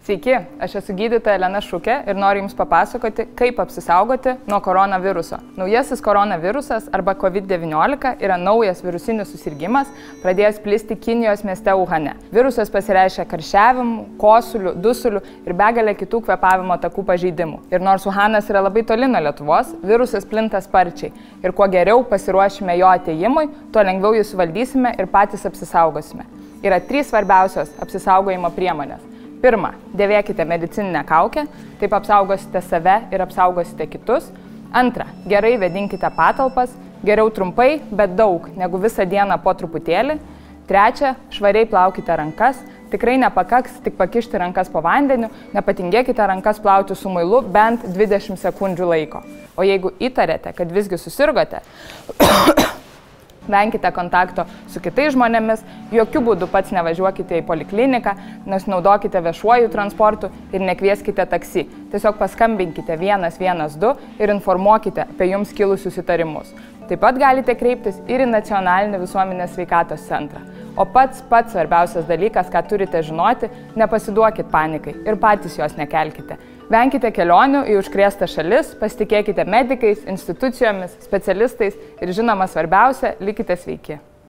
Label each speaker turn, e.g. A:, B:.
A: Sveiki, aš esu gydytoja Elena Šukė ir noriu Jums papasakoti, kaip apsisaugoti nuo koronaviruso. Naujasis koronavirusas arba COVID-19 yra naujas virusinis susirgimas, pradėjęs plisti Kinijos mieste Uhane. Virusas pasireiškia karščiavimu, kosuliu, dusuliu ir begalė kitų kvėpavimo takų pažeidimų. Ir nors Uhanas yra labai toli nuo Lietuvos, virusas plinta sparčiai. Ir kuo geriau pasiruošime jo atėjimui, tuo lengviau jį suvaldysime ir patys apsisaugosime. Yra 3 svarbiausios apsisaugojimo priemonės. Pirma, dėvėkite medicininę kaukę, taip apsaugosite save ir apsaugosite kitus. Antra, gerai vėdinkite patalpas, geriau trumpai, bet daug, negu visą dieną po truputėlį. Trečia, švariai plaukite rankas, tikrai nepakaks tik pakišti rankas po vandeniu, nepatingėkite rankas plauti su muilu bent 20 sekundžių laiko. O jeigu įtarėte, kad visgi susirgote, venkite kontakto su kitais žmonėmis, jokių būdų pats nevažiuokite į polikliniką, nesinaudokite viešuoju transportu ir nekvieskite taksi. Tiesiog paskambinkite 112 ir informuokite apie jums kilusius įtarimus. Taip pat galite kreiptis ir į Nacionalinį visuomenės sveikatos centrą. O pats svarbiausias dalykas, ką turite žinoti, nepasiduokit panikai ir patys jos nekelkite. Venkite kelionių į užkrėstas šalis, pasitikėkite medikais, institucijomis, specialistais ir žinoma svarbiausia, likite sveiki.